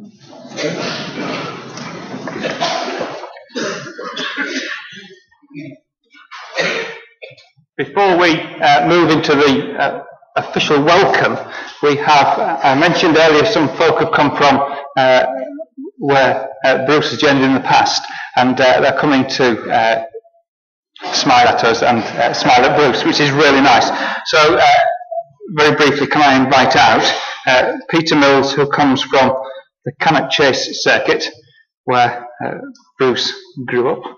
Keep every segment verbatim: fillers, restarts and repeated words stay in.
Before we uh, move into the uh, official welcome, we have, uh, I mentioned earlier, some folk have come from uh, where uh, Bruce has journeyed in the past, and uh, they're coming to uh, smile at us and uh, smile at Bruce, which is really nice. So, uh, very briefly, can I invite out uh, Peter Mills, who comes from the Cannock Chase circuit, where uh, Bruce grew up.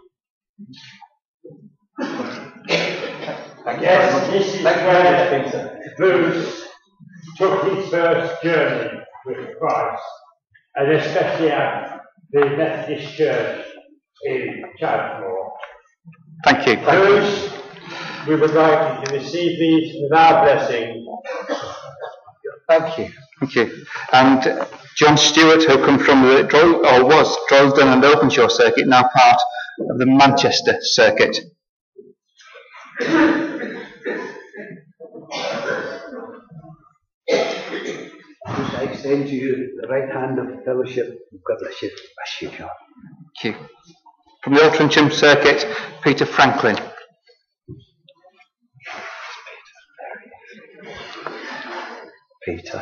Yes, this is where Bruce took his first journey with Christ, and especially at the Methodist Church in Chadmore. Thank you. Bruce, we would like you to receive these with our blessing. Thank you. Thank you. And uh, John Stewart, who come from the Droy- or was Droylsden and Openshaw circuit, now part of the Manchester circuit. I extend to you the right hand of fellowship. God bless you. Bless you, John. Thank you. From the Altrincham circuit, Peter Franklin. Peter.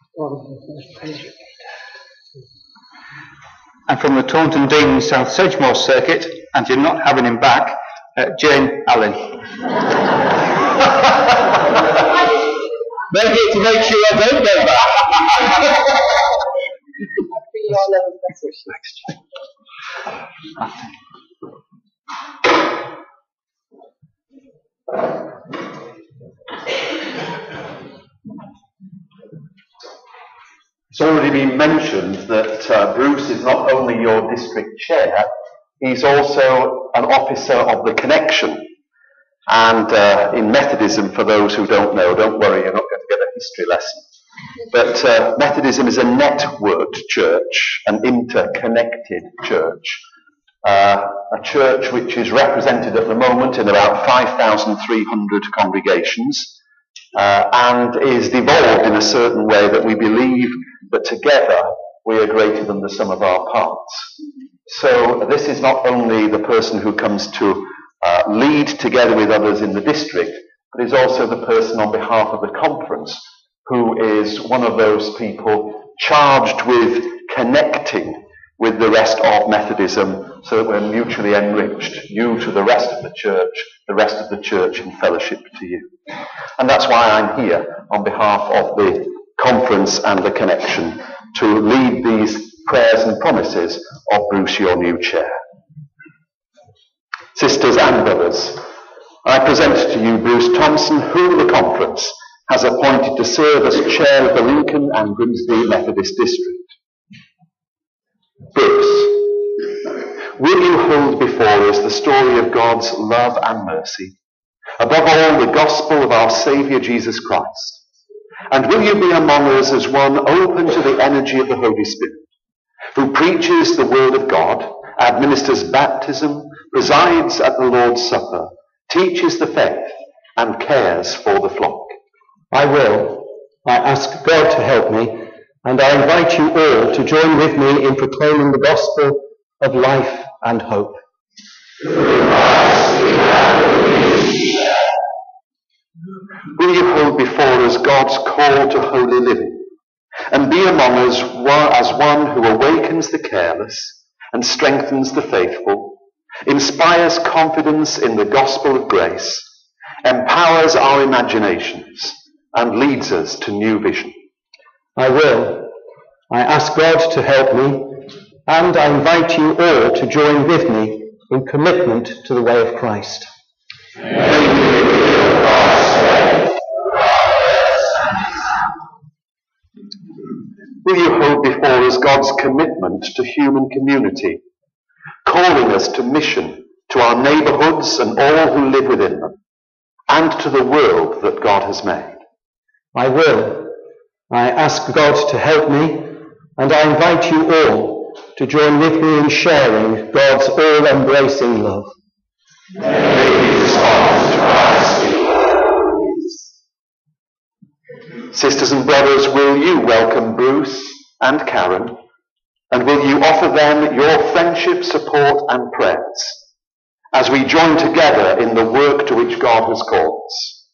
And from the Taunton Dean South Sedgemoor circuit, and you're not having him back, uh, Jane Allen. They're here to make sure I don't go back. It's already been mentioned that uh, Bruce is not only your district chair, he's also an officer of the Connection. And uh, in Methodism, for those who don't know, don't worry, you're not going to get a history lesson. But uh, Methodism is a networked church, an interconnected church. Uh, a church which is represented at the moment in about five thousand three hundred congregations, uh, and is devolved in a certain way that we believe that together we are greater than the sum of our parts. So this is not only the person who comes to uh, lead together with others in the district, but is also the person on behalf of the conference who is one of those people charged with connecting with the rest of Methodism so that we're mutually enriched, you to the rest of the church, the rest of the church in fellowship to you. And that's why I'm here on behalf of the conference and the Connection to lead these prayers and promises of Bruce, your new chair. Sisters and brothers, I present to you Bruce Thompson, whom the conference has appointed to serve as chair of the Lincoln and Grimsby Methodist District. Bruce, will you hold before us the story of God's love and mercy, above all the gospel of our Saviour Jesus Christ? And will you be among us as one open to the energy of the Holy Spirit, who preaches the word of God, administers baptism, presides at the Lord's Supper, teaches the faith, and cares for the flock? I will. I ask God to help me, and I invite you all to join with me in proclaiming the gospel of life and hope. Will you hold before us God's call to holy living, and be among us as one who awakens the careless and strengthens the faithful, inspires confidence in the gospel of grace, empowers our imaginations, and leads us to new vision? I will. I ask God to help me, and I invite you all to join with me in commitment to the way of Christ. Will you hold before us God's commitment to human community, calling us to mission, to our neighbourhoods and all who live within them, and to the world that God has made? I will. I ask God to help me, and I invite you all to join with me in sharing God's all-embracing love. May we respond to Christ. Sisters and brothers, will you welcome Bruce and Karen, And will you offer them your friendship, support and prayers as we join together in the work to which God has called us?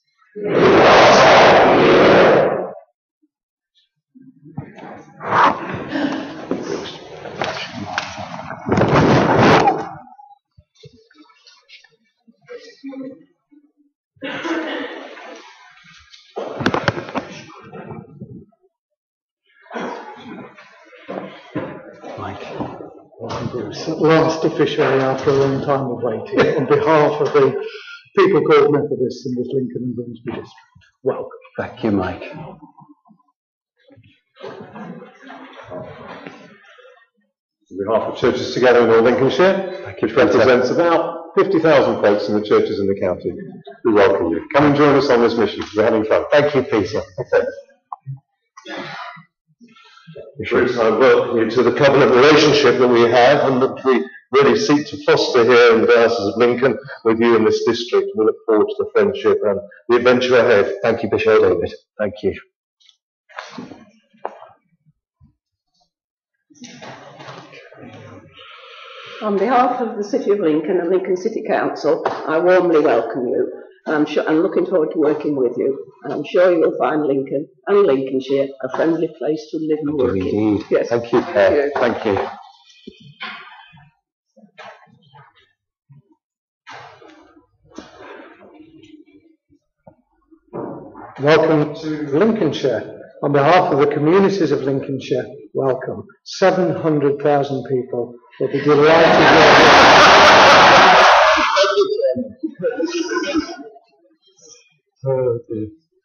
At last, officially, after a long time of waiting, on behalf of the people called Methodists in this Lincoln and Grimsby district, welcome. Thank you, Mike. On behalf of Churches Together in all Lincolnshire, which represents about fifty thousand folks in the churches in the county, we welcome you. Come and join us on this mission. We're having fun. Thank you, Peter. Bruce, I welcome you to the covenant relationship that we have and that we really seek to foster here in the Diocese of Lincoln with you in this district. We look forward to the friendship and the adventure ahead. Thank you, Bishop David. Thank you. On behalf of the City of Lincoln and Lincoln City Council, I warmly welcome you. I'm, sure, I'm looking forward to working with you. And I'm sure you will find Lincoln and Lincolnshire a friendly place to live and work Indeed. in. Yes. Thank you, Claire. Thank you. Welcome to Lincolnshire. On behalf of the communities of Lincolnshire, welcome. seven hundred thousand people will be delighted. Oh, dear.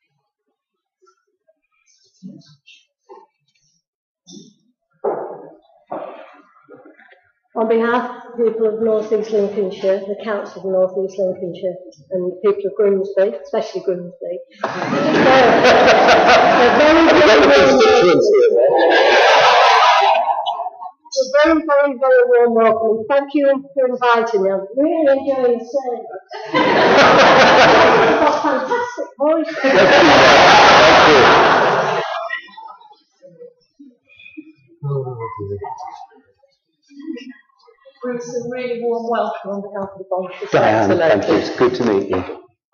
On behalf of the people of North East Lincolnshire, the Council of North East Lincolnshire, and the people of Grimsby, especially Grimsby, so, a very, very, very, a very, very, very warm welcome. Thank you for inviting me. I'm really enjoying the service. You've got fantastic voice. Thank you. Bruce, a really warm welcome on behalf of the Bolshevik. Diane, thank you. It's good to meet you.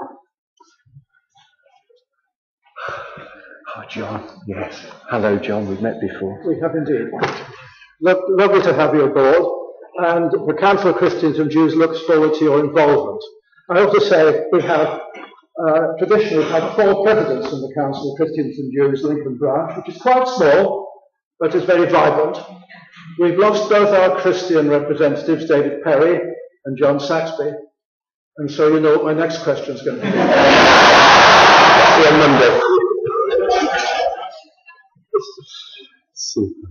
Oh, John. Yes. Hello, John. We've met before. We have indeed. Lo- lovely to have you aboard, and the Council of Christians and Jews looks forward to your involvement. I have to say we have uh, traditionally had four presidents in the Council of Christians and Jews Lincoln branch, which is quite small, but is very vibrant. We've lost both our Christian representatives, David Perry and John Saxby, and so you know what my next question is going to be. See you on Monday. Super.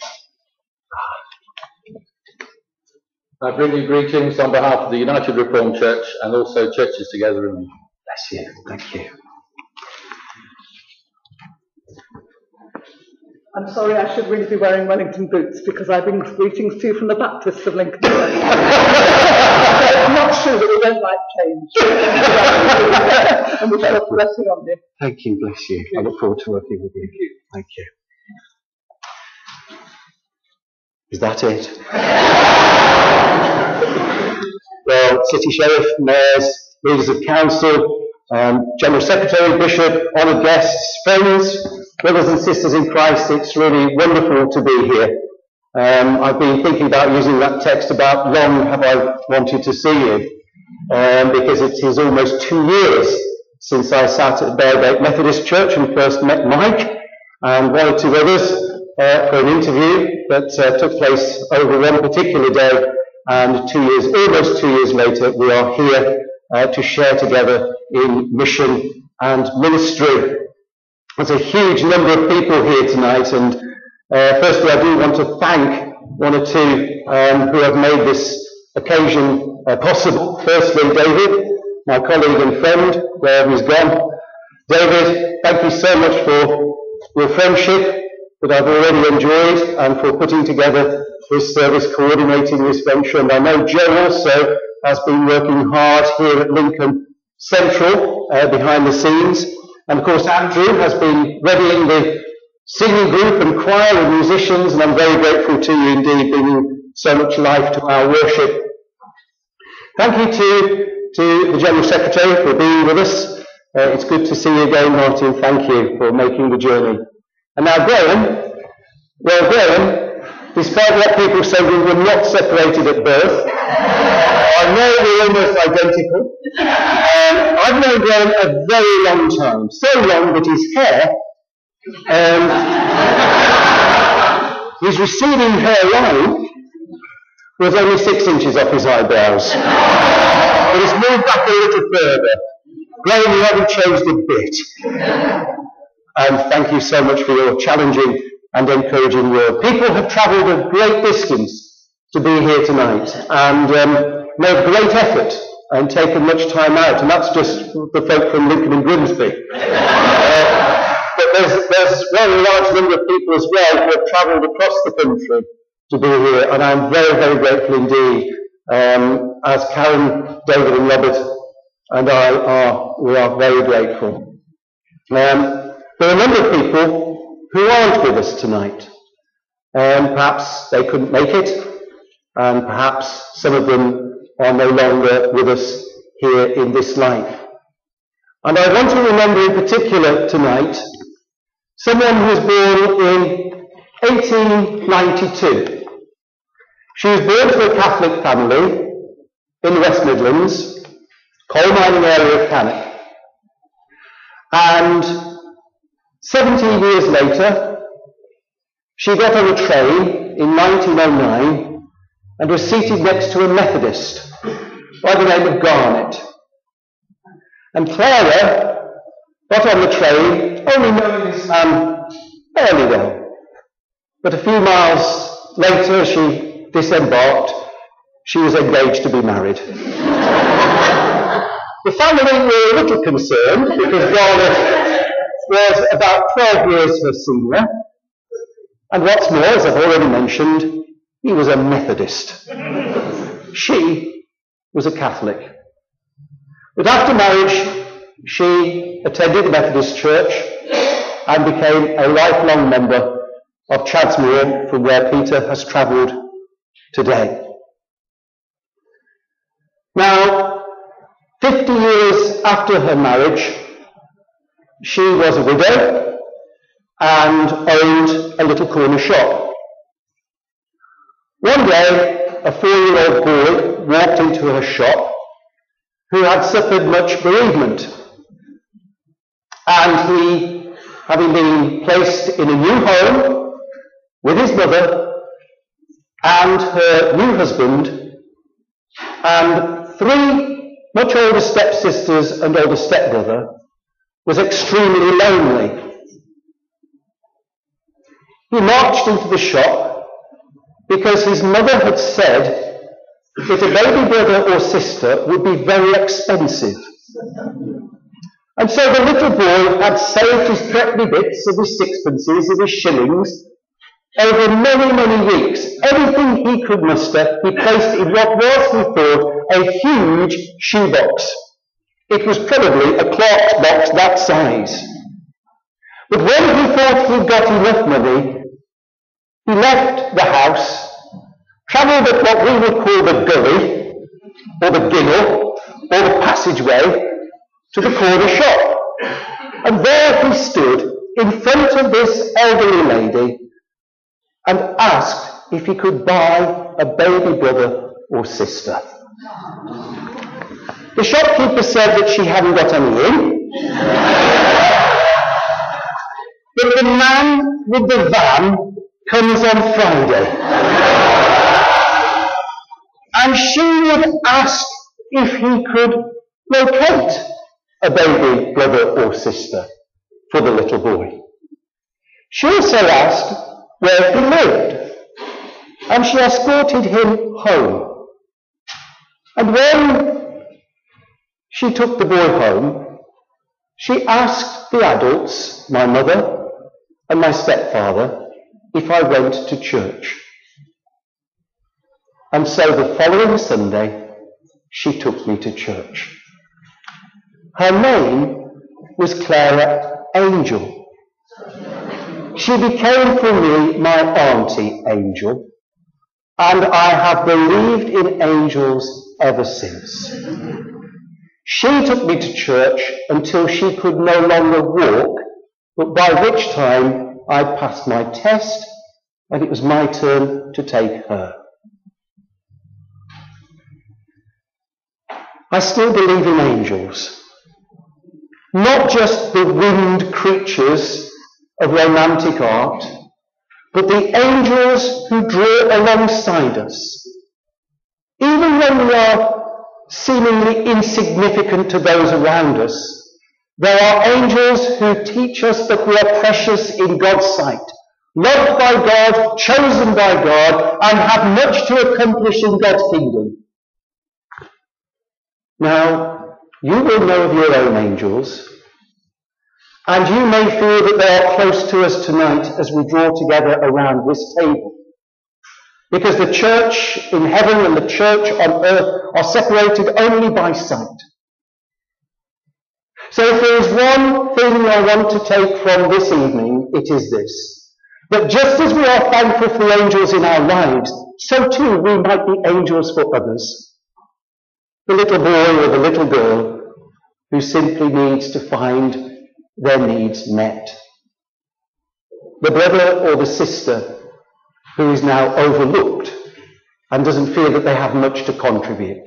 I bring you greetings on behalf of the United Reformed Church and also Churches Together in Lincoln. Bless you. Thank you. I'm sorry, I should really be wearing Wellington boots because I bring greetings to you from the Baptists of Lincoln. I'm not sure that we don't like change. And we shall blessing on you. Thank you. Bless you. I look forward to working with you. Thank you. Is that it? Well, City Sheriff, Mayors, Leaders of Council, um, General Secretary, Bishop, honoured guests, friends, brothers and sisters in Christ, it's really wonderful to be here. Um, I've been thinking about using that text about long have I wanted to see you, um, because it is almost two years since I sat at Beargate Methodist Church and first met Mike and one or two others uh, for an interview that uh, took place over one particular day, and two years, almost two years later, we are here uh, to share together in mission and ministry. There's a huge number of people here tonight, and uh, firstly I do want to thank one or two um, who have made this occasion uh, possible. Firstly, David, my colleague and friend, wherever he's gone. David, thank you so much for your friendship that I've already enjoyed and for putting together this service, coordinating this venture. And I know Joe also has been working hard here at Lincoln Central uh, behind the scenes. And of course, Andrew has been readying the singing group and choir and musicians, and I'm very grateful to you indeed, bringing so much life to our worship. Thank you to, to the General Secretary for being with us. Uh, it's good to see you again, Martin. Thank you for making the journey. And now Graham, well Graham, despite what people say, we were not separated at birth. I know we're almost identical. Um, I've known Graham a very long time, so long that his hair, um, his receding hairline was only six inches off his eyebrows. But it's moved back a little further. Graham, you haven't changed a bit. And thank you so much for your challenging and encouraging word. People have travelled a great distance to be here tonight, and um, made great effort and taken much time out, and that's just the folk from Lincoln and Grimsby. Uh, but there's, there's a very large number of people as well who have travelled across the country to be here, and I'm very, very grateful indeed. Um, as Karen, David and Robert and I are, we are very grateful. Um, there are a number of people who aren't with us tonight. Um, perhaps they couldn't make it, and perhaps some of them are no longer with us here in this life. And I want to remember in particular tonight someone who was born in eighteen ninety-two. She was born to a Catholic family in the West Midlands, coal mining area of Cannock. And seventeen years later, she got on a train in nineteen oh nine and was seated next to a Methodist by the name of Garnet. And Clara got on the train, only knowing this man fairly well. But a few miles later, as she disembarked, she was engaged to be married. The family were a little concerned because Garnet was about twelve years her senior. And what's more, as I've already mentioned, he was a Methodist. She was a Catholic. But after marriage, she attended the Methodist Church and became a lifelong member of Chadsmuir, from where Peter has travelled today. Now, fifty years after her marriage, she was a widow and owned a little corner shop. One day, a four-year-old boy walked into her shop who had suffered much bereavement. And he, having been placed in a new home with his mother and her new husband and three much older stepsisters and older stepbrother, was extremely lonely. He marched into the shop because his mother had said that a baby brother or sister would be very expensive. And so the little boy had saved his threepenny bits of his sixpences, of his shillings, over many, many weeks. Everything he could muster, he placed in what was, he thought, a huge shoebox. It was probably a clerk's box that size. But when he thought he'd got enough money, he left the house, travelled at what we would call the gully, or the gingle, or the passageway, to the corner shop. And there he stood in front of this elderly lady and asked if he could buy a baby brother or sister. The shopkeeper said that she hadn't got any in. But the man with the van comes on Friday. And she would ask if he could locate a baby brother or sister for the little boy. She also asked where he lived, and she escorted him home. And when she took the boy home, she asked the adults, my mother and my stepfather, if I went to church. And so the following Sunday, she took me to church. Her name was Clara Angel. She became for me my auntie angel, and I have believed in angels ever since. She took me to church until she could no longer walk, but by which time I passed my test and it was my turn to take her. I still believe in angels, not just the winged creatures of romantic art, but the angels who draw alongside us. Even when we are seemingly insignificant to those around us, there are angels who teach us that we are precious in God's sight, loved by God, chosen by God, and have much to accomplish in God's kingdom. Now, you will know of your own angels, and you may feel that they are close to us tonight as we draw together around this table. Because the church in heaven and the church on earth are separated only by sight. So if there is one thing I want to take from this evening, it is this: that just as we are thankful for the angels in our lives, so too we might be angels for others. The little boy or the little girl who simply needs to find their needs met. The brother or the sister who is now overlooked and doesn't feel that they have much to contribute.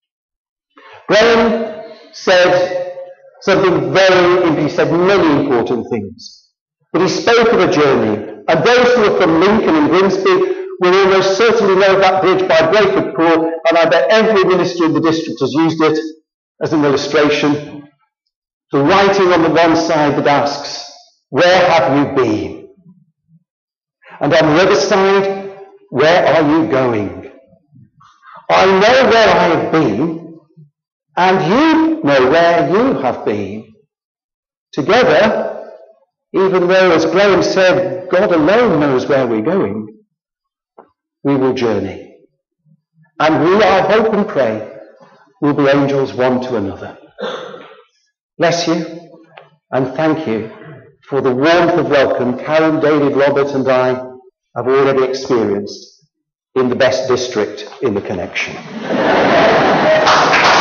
Graham said something very, he said many important things, but he spoke of a journey, and those who are from Lincoln and Grimsby will almost certainly know that bridge by Brayford Pool, and I bet every minister in the district has used it as an illustration. The writing on the one side that asks, "Where have you been?" And on the other side, "Where are you going?" I know where I have been, and you know where you have been. Together, even though, as Graham said, God alone knows where we're going, we will journey. And we, I hope and pray, will be angels one to another. Bless you, and thank you for the warmth of welcome Karen, David, Robert and I have already experienced in the best district in the connection.